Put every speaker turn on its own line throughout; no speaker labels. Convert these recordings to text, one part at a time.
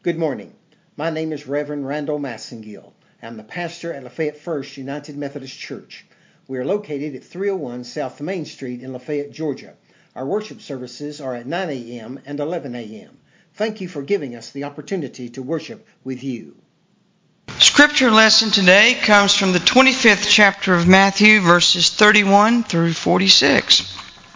Good morning. My name is Reverend Randall Massengill. I'm the pastor at Lafayette First United Methodist Church. We are located at 301 South Main Street in Lafayette, Georgia. Our worship services are at 9 a.m. and 11 a.m. Thank you for giving us the opportunity to worship with you.
Scripture lesson today comes from the 25th chapter of Matthew, verses 31 through 46.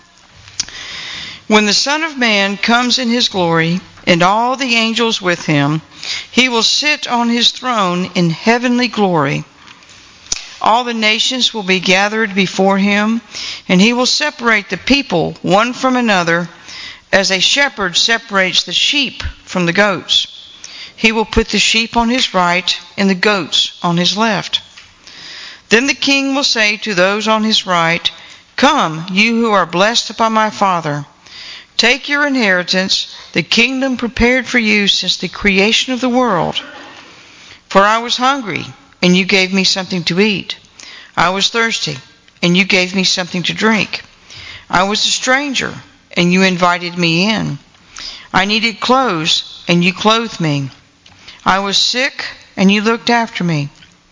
When the Son of Man comes in his glory, and all the angels with him, he will sit on his throne in heavenly glory. All the nations will be gathered before him, and he will separate the people one from another, as a shepherd separates the sheep from the goats. He will put the sheep on his right and the goats on his left. Then the king will say to those on his right, "Come, you who are blessed by my Father. Take your inheritance, the kingdom prepared for you since the creation of the world. For I was hungry, and you gave me something to eat. I was thirsty, and you gave me something to drink. I was a stranger, and you invited me in. I needed clothes, and you clothed me. I was sick, and you looked after me.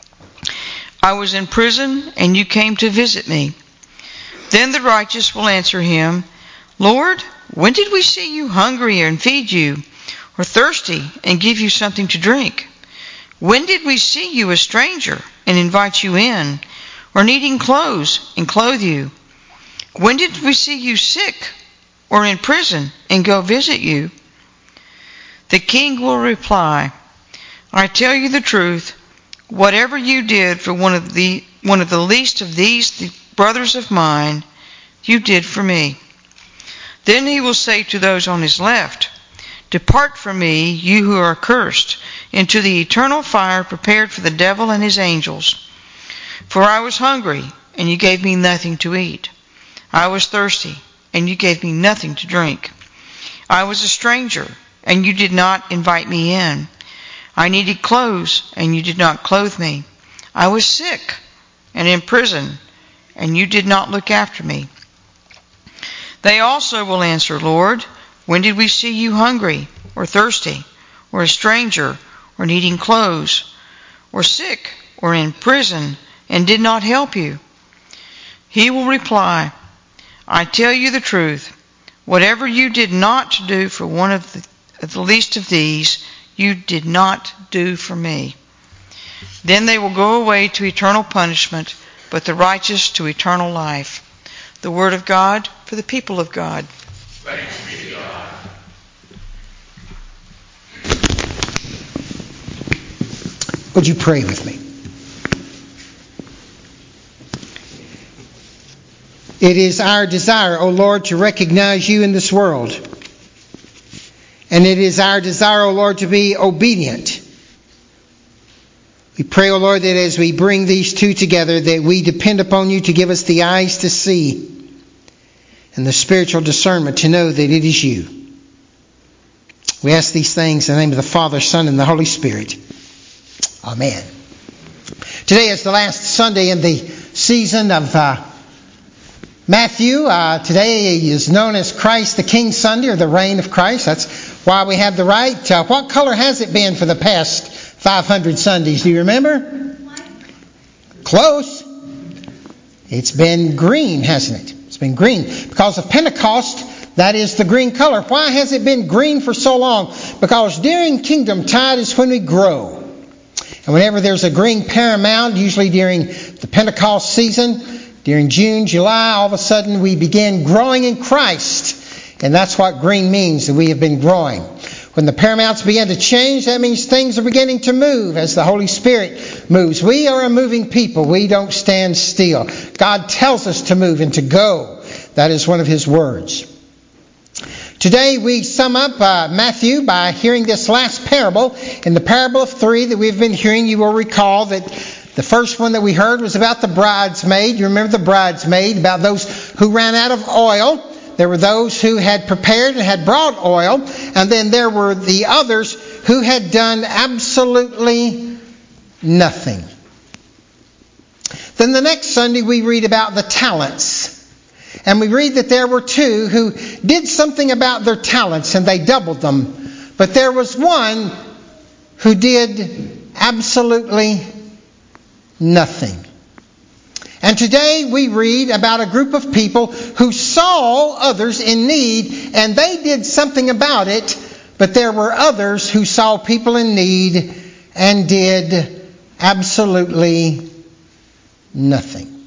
I was in prison, and you came to visit me." Then the righteous will answer him, "Lord, when did we see you hungry and feed you, or thirsty and give you something to drink? When did we see you a stranger and invite you in, or needing clothes and clothe you? When did we see you sick or in prison and go visit you?" The king will reply, "I tell you the truth, whatever you did for one of the least of these brothers of mine, you did for me." Then he will say to those on his left, "Depart from me, you who are cursed, into the eternal fire prepared for the devil and his angels. For I was hungry, and you gave me nothing to eat. I was thirsty, and you gave me nothing to drink. I was a stranger, and you did not invite me in. I needed clothes, and you did not clothe me. I was sick and in prison, and you did not look after me." They also will answer, "Lord, when did we see you hungry, or thirsty, or a stranger, or needing clothes, or sick, or in prison, and did not help you?" He will reply, "I tell you the truth, whatever you did not do for one of the least of these, you did not do for me." Then they will go away to eternal punishment, but the righteous to eternal life. The word of God for the people of God.
Thanks be to God.
Would you pray with me? It is our desire, O Lord, to recognize you in this world. And it is our desire, O Lord, to be obedient. We pray, O Lord, that as we bring these two together, that we depend upon you to give us the eyes to see and the spiritual discernment to know that it is you. We ask these things in the name of the Father, Son, and the Holy Spirit. Amen. Today is the last Sunday in the season of Matthew. Today is known as Christ the King Sunday, or the Reign of Christ. That's why we have the right. What color has it been for the past 500 Sundays? Do you remember? Close. It's been green, hasn't it? It's been green. Because of Pentecost, that is the green color. Why has it been green for so long? Because during Kingdom Tide is when we grow. And whenever there's a green paramount, usually during the Pentecost season, during June, July, all of a sudden we begin growing in Christ. And that's what green means, that we have been growing. When the paramounts begin to change, that means things are beginning to move as the Holy Spirit moves. We are a moving people. We don't stand still. God tells us to move and to go. That is one of His words. Today we sum up Matthew by hearing this last parable. In the parable of three that we've been hearing, you will recall that the first one that we heard was about the bridesmaid. You remember the bridesmaid, about those who ran out of oil. There were those who had prepared and had brought oil. And then there were the others who had done absolutely nothing. Then the next Sunday we read about the talents. And we read that there were two who did something about their talents and they doubled them. But there was one who did absolutely nothing. And today we read about a group of people who saw others in need and they did something about it, but there were others who saw people in need and did absolutely nothing.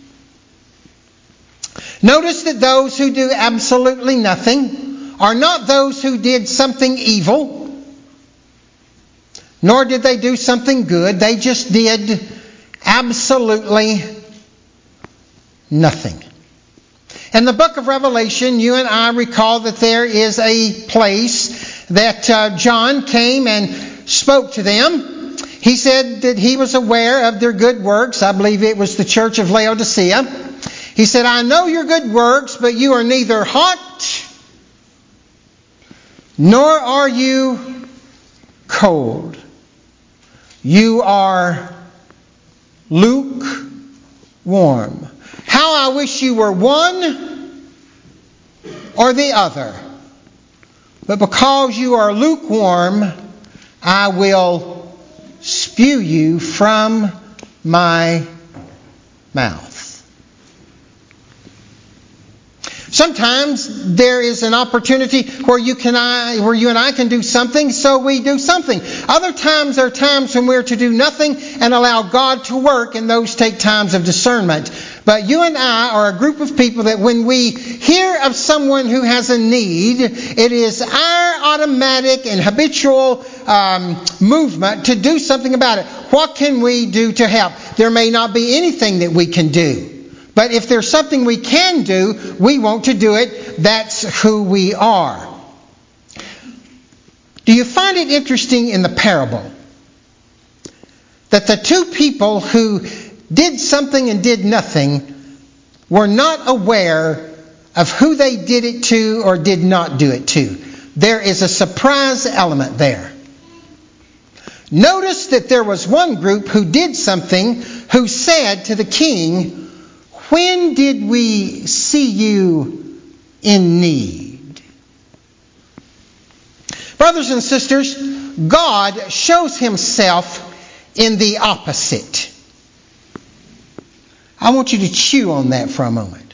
Notice that those who do absolutely nothing are not those who did something evil, nor did they do something good. They just did absolutely nothing. In the book of Revelation, you and I recall that there is a place that John came and spoke to them. He said that he was aware of their good works. I believe it was the church of Laodicea. He said, I know your good works, but you are neither hot nor are you cold. You are lukewarm. How I wish you were one or the other. But because you are lukewarm, I will spew you from my mouth. Sometimes there is an opportunity where you and I can do something, so we do something. Other times there are times when we're to do nothing and allow God to work, and those take times of discernment. But you and I are a group of people that when we hear of someone who has a need, it is our automatic and habitual movement to do something about it. What can we do to help? There may not be anything that we can do. But if there's something we can do, we want to do it. That's who we are. Do you find it interesting in the parable that the two people who did something and did nothing were not aware of who they did it to or did not do it to? There is a surprise element there. Notice that there was one group who did something who said to the king, when did we see you in need? Brothers and sisters, God shows himself in the opposite. I want you to chew on that for a moment.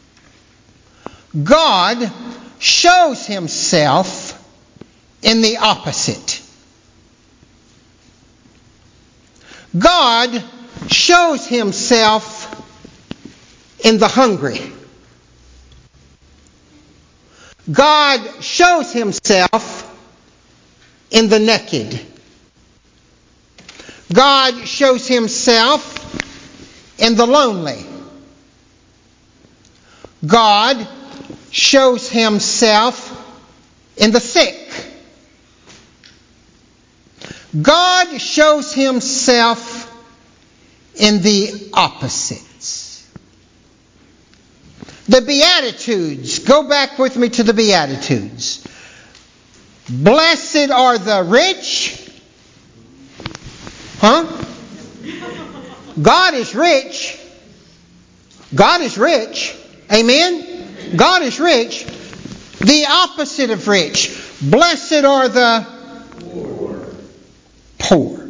God shows himself in the opposite. God shows himself in the hungry. God shows himself in the naked. God shows himself in the lonely. God shows himself in the sick. God shows himself in the opposites. The Beatitudes. Go back with me to the Beatitudes. Blessed are the rich. God is rich. God is rich. Amen? God is rich. The opposite of rich. Blessed are the poor.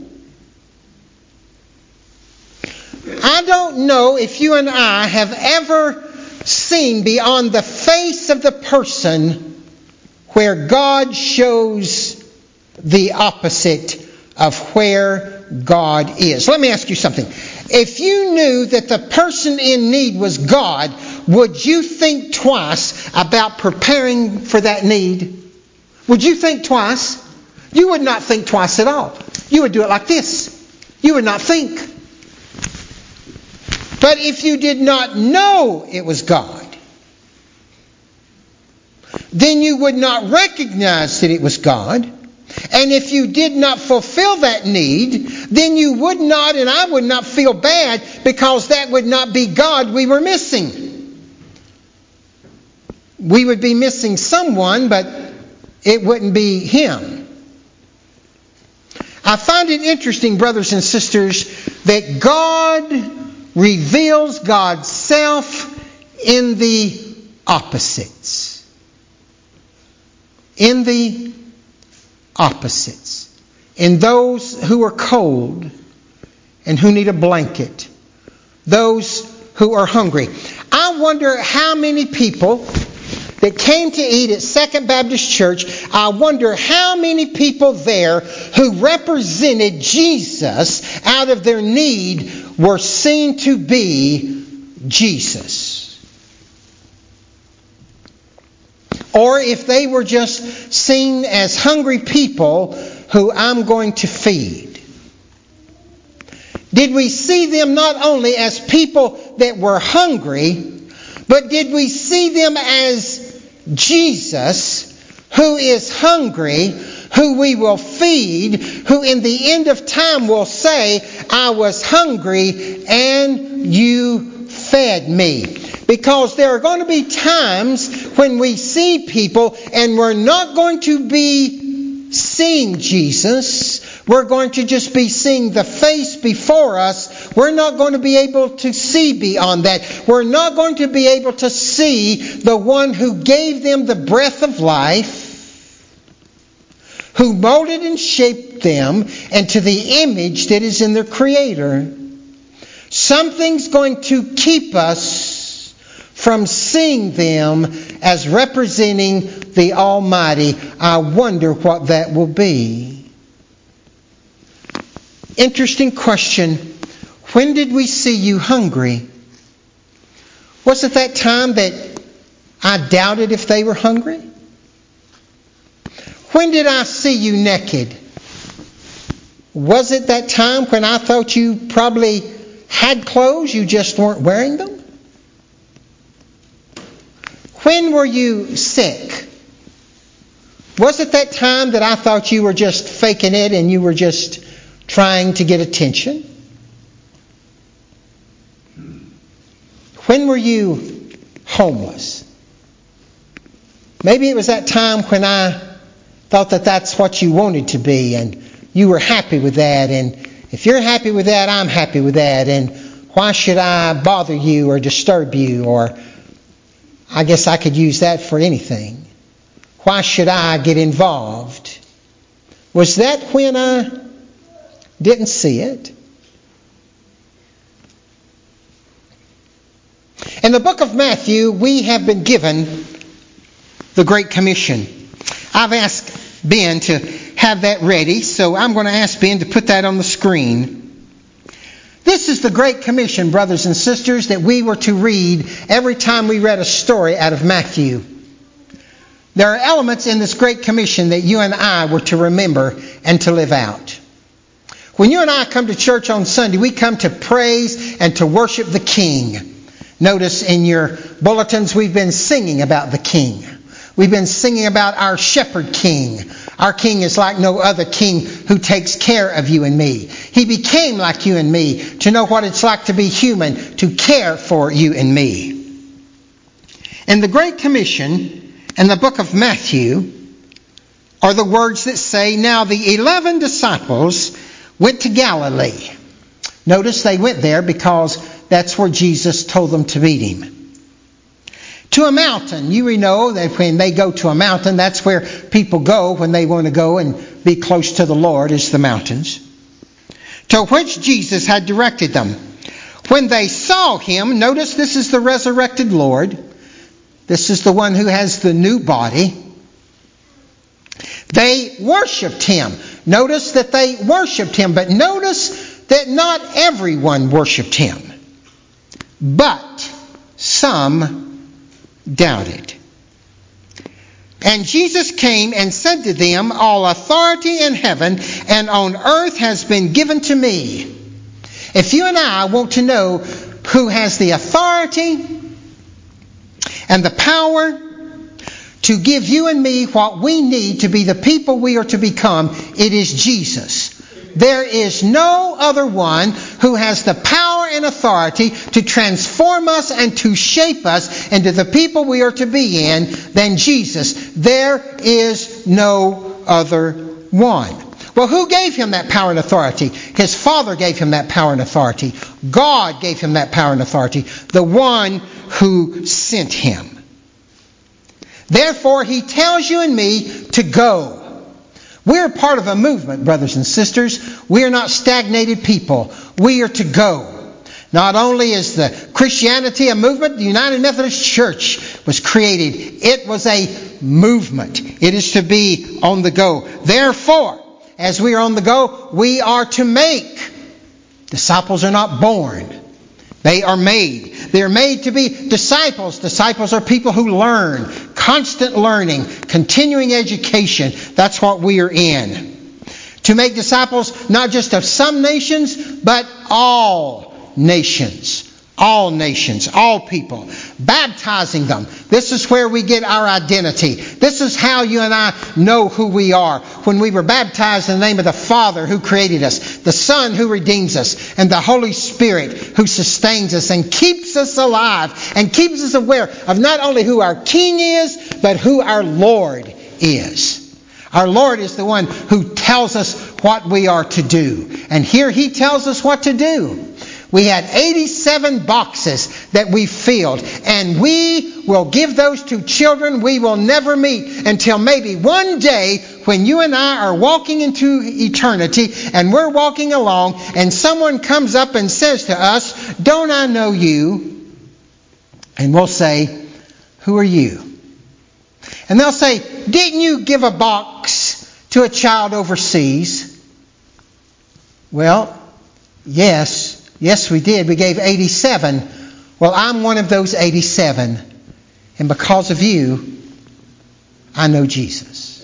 I don't know if you and I have ever seen beyond the face of the person where God shows the opposite of where God is. Let me ask you something. If you knew that the person in need was God, would you think twice about preparing for that need? Would you think twice? You would not think twice at all. You would do it like this. You would not think. But if you did not know it was God, then you would not recognize that it was God. And if you did not fulfill that need, then you would not, and I would not feel bad, because that would not be God we were missing. We would be missing someone, but it wouldn't be Him. I find it interesting, brothers and sisters, that God reveals God's self in the opposites. In the opposites. in those who are cold and who need a blanket, those who are hungry. I wonder how many people that came to eat at Second Baptist Church, I wonder how many people there who represented Jesus out of their need were seen to be Jesus. Or if they were just seen as hungry people who I'm going to feed. Did we see them not only as people that were hungry, but did we see them as Jesus, who is hungry, who we will feed, who in the end of time will say, I was hungry and you fed me? Because there are going to be times when we see people and we're not going to be seeing Jesus. We're going to just be seeing the face before us. We're not going to be able to see beyond that. We're not going to be able to see the one who gave them the breath of life, who molded and shaped them into the image that is in their Creator. Something's going to keep us from seeing them as representing the Almighty. I wonder what that will be. Interesting question. When did we see you hungry? Was it that time that I doubted if they were hungry? When did I see you naked? Was it that time when I thought you probably had clothes, you just weren't wearing them? When were you sick? Was it that time that I thought you were just faking it and you were just trying to get attention? When were you homeless? Maybe it was that time when I thought that that's what you wanted to be and you were happy with that. And if you're happy with that, I'm happy with that. And why should I bother you or disturb you? Or I guess I could use that for anything. Why should I get involved? Was that when I didn't see it? In the book of Matthew, we have been given the Great Commission. I've asked Ben to have that ready, so I'm going to ask Ben to put that on the screen. This is the Great Commission, brothers and sisters, that we were to read every time we read a story out of Matthew. There are elements in this Great Commission that you and I were to remember and to live out. When you and I come to church on Sunday, we come to praise and to worship the King. Notice in your bulletins we've been singing about the King. We've been singing about our Shepherd King. Our King is like no other king who takes care of you and me. He became like you and me to know what it's like to be human, to care for you and me. In the Great Commission, in the book of Matthew, are the words that say, Now the 11 disciples went to Galilee. Notice they went there because that's where Jesus told them to meet Him. To a mountain. You know that when they go to a mountain, that's where people go when they want to go and be close to the Lord, is the mountains. To which Jesus had directed them. When they saw Him, notice this is the resurrected Lord. This is the one who has the new body. They worshipped Him. Notice that they worshipped Him, but notice that not everyone worshipped Him. But some doubted. And Jesus came and said to them, All authority in heaven and on earth has been given to me. If you and I want to know who has the authority and the power to give you and me what we need to be the people we are to become, it is Jesus. There is no other one who has the power and authority to transform us and to shape us into the people we are to be in than Jesus. There is no other one. Well, who gave Him that power and authority? His Father gave Him that power and authority. God gave Him that power and authority. The one who sent Him. Therefore, He tells you and me to go. We're part of a movement, brothers and sisters. We are not stagnated people. We are to go. Not only is the Christianity a movement, the United Methodist Church was created. It was a movement. It is to be on the go. Therefore, as we are on the go, we are to make. Disciples are not born. They are made. They are made to be disciples. Disciples are people who learn. Constant learning. Continuing education. That's what we are in. To make disciples not just of some nations, but all nations. All nations, all people. Baptizing them. This is where we get our identity. This is how you and I know who we are. When we were baptized in the name of the Father who created us, the Son who redeems us, and the Holy Spirit who sustains us and keeps us alive and keeps us aware of not only who our King is, but who our Lord is. Our Lord is the one who tells us what we are to do. And here He tells us what to do. We had 87 boxes that we filled, and we will give those to children we will never meet until maybe one day when you and I are walking into eternity and we're walking along and someone comes up and says to us, "Don't I know you?" And we'll say, "Who are you?" And they'll say, "Didn't you give a box to a child overseas?" Well, yes. Yes, we did. We gave 87. Well, I'm one of those 87. And because of you, I know Jesus.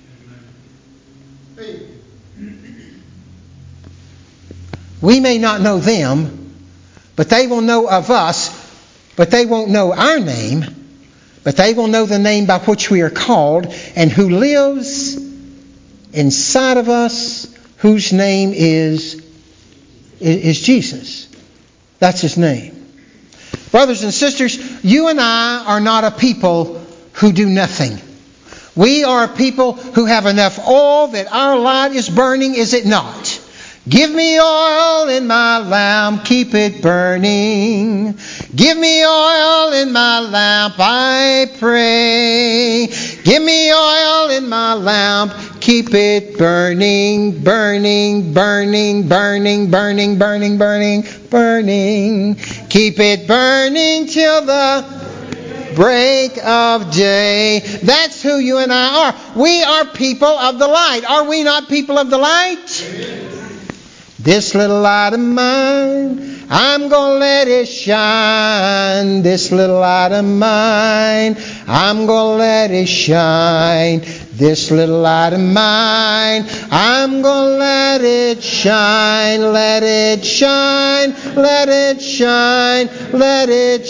We may not know them, but they will know of us, but they won't know our name, but they will know the name by which we are called and who lives inside of us, whose name is Jesus. That's His name. Brothers and sisters, you and I are not a people who do nothing. We are a people who have enough oil that our light is burning, is it not? Give me oil in my lamp, keep it burning. Give me oil in my lamp, I pray. Give me oil in my lamp, keep it burning, burning, burning, burning, burning, burning, burning, burning. Keep it burning till the break of day. That's who you and I are. We are people of the light. Are we not people of the light? This little light of mine, I'm going to let it shine. This little light of mine, I'm going to let it shine. This little light of mine, I'm going to let it shine. Let it shine, let it shine, let it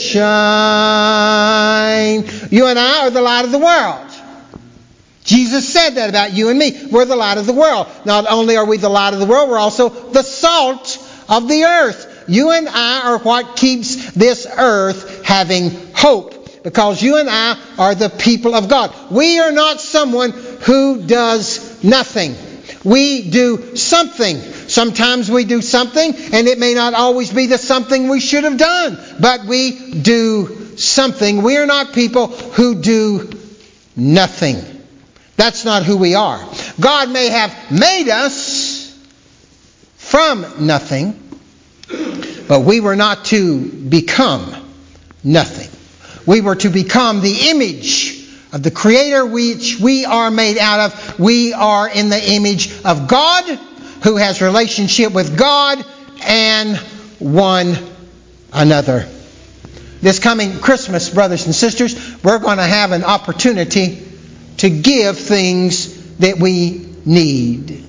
shine. You and I are the light of the world. Jesus said that about you and me. We're the light of the world. Not only are we the light of the world, we're also the salt of the earth. You and I are what keeps this earth having hope. Because you and I are the people of God. We are not someone who does nothing. We do something. Sometimes we do something, and it may not always be the something we should have done. But we do something. We are not people who do nothing. That's not who we are. God may have made us from nothing, but we were not to become nothing. We were to become the image of the Creator which we are made out of. We are in the image of God, who has relationship with God and one another. This coming Christmas, brothers and sisters, we're going to have an opportunity to give things that we need.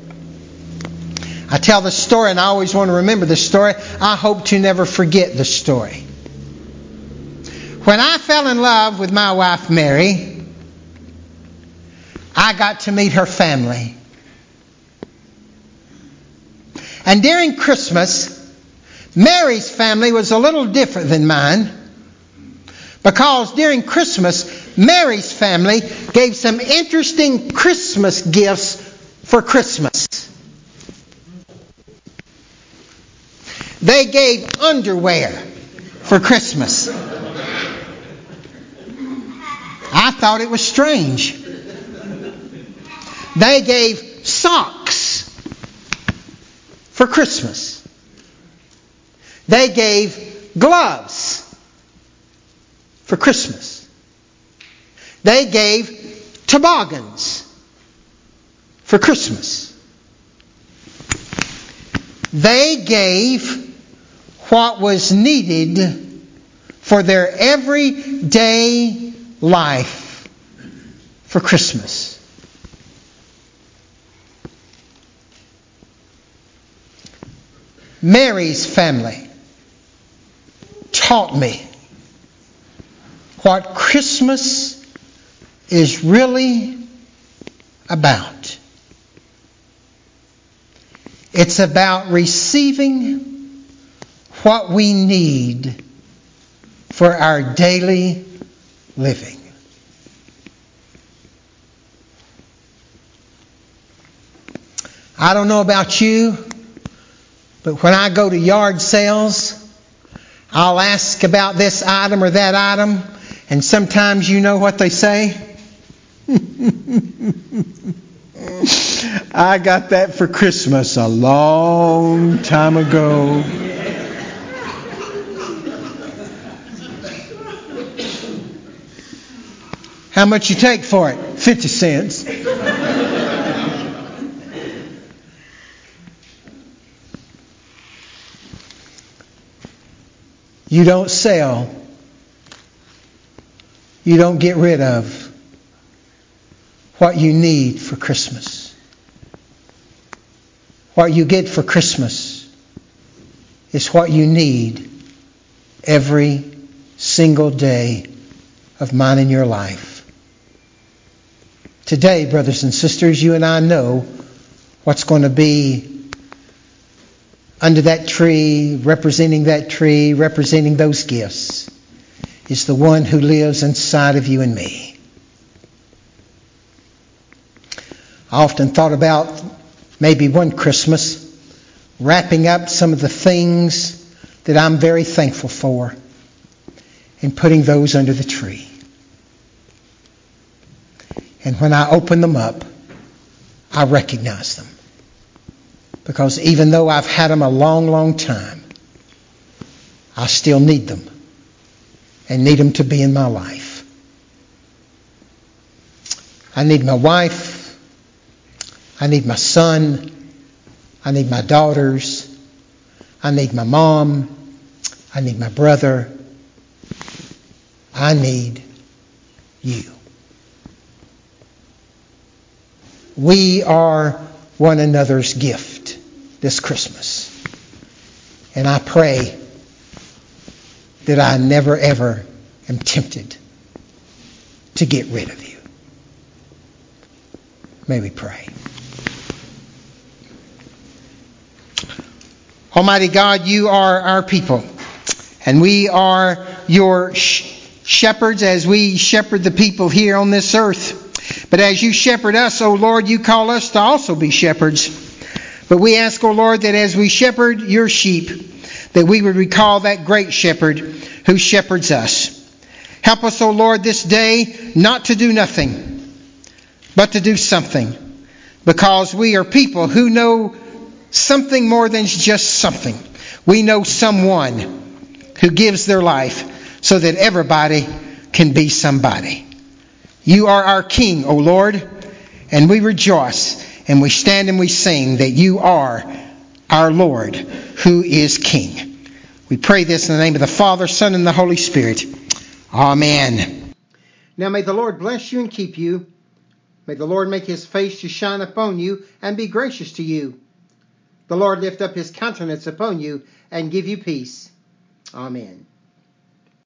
I tell this story, and I always want to remember this story. I hope to never forget this story. When I fell in love with my wife, Mary, I got to meet her family. And during Christmas, Mary's family was a little different than mine. Because during Christmas, Mary's family gave some interesting Christmas gifts for Christmas. They gave underwear for Christmas. I thought it was strange. They gave socks for Christmas. They gave gloves for Christmas. They gave toboggans for Christmas. They gave what was needed for their everyday life for Christmas. Mary's family taught me what Christmas is really about. It's about receiving what we need for our daily living. I don't know about you, but when I go to yard sales, I'll ask about this item or that item, and sometimes you know what they say? I got that for Christmas a long time ago. How much you take for it? 50 cents. You don't sell. You don't get rid of what you need for Christmas. What you get for Christmas is what you need every single day of mine in your life. Today, brothers and sisters, you and I know what's going to be under that tree, representing those gifts, is the one who lives inside of you and me. I often thought about maybe one Christmas wrapping up some of the things that I'm very thankful for and putting those under the tree. And when I open them up, I recognize them. Because even though I've had them a long, long time, I still need them and need them to be in my life. I need my wife. I need my son. I need my daughters. I need my mom. I need my brother. I need you. We are one another's gift this Christmas. And I pray that I never ever am tempted to get rid of you. May we pray. Almighty God, you are our people, and we are your shepherds as we shepherd the people here on this earth. But as you shepherd us, O Lord, you call us to also be shepherds. But we ask, O Lord, that as we shepherd your sheep, that we would recall that great shepherd who shepherds us. Help us, O Lord, this day not to do nothing, but to do something. Because we are people who know something more than just something. We know someone who gives their life so that everybody can be somebody. You are our King, O Lord, and we rejoice and we stand and we sing that you are our Lord who is King. We pray this in the name of the Father, Son, and the Holy Spirit. Amen. Now may the Lord bless you and keep you. May the Lord make his face to shine upon you and be gracious to you. The Lord lift up his countenance upon you and give you peace. Amen.